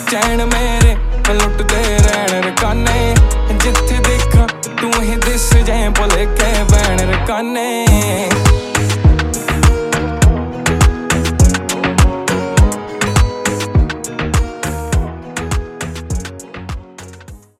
चैन मेरे लुटते रहन रकाने, जिथे देखा तू ही दिस जाए भुलेखे बैन रकाने।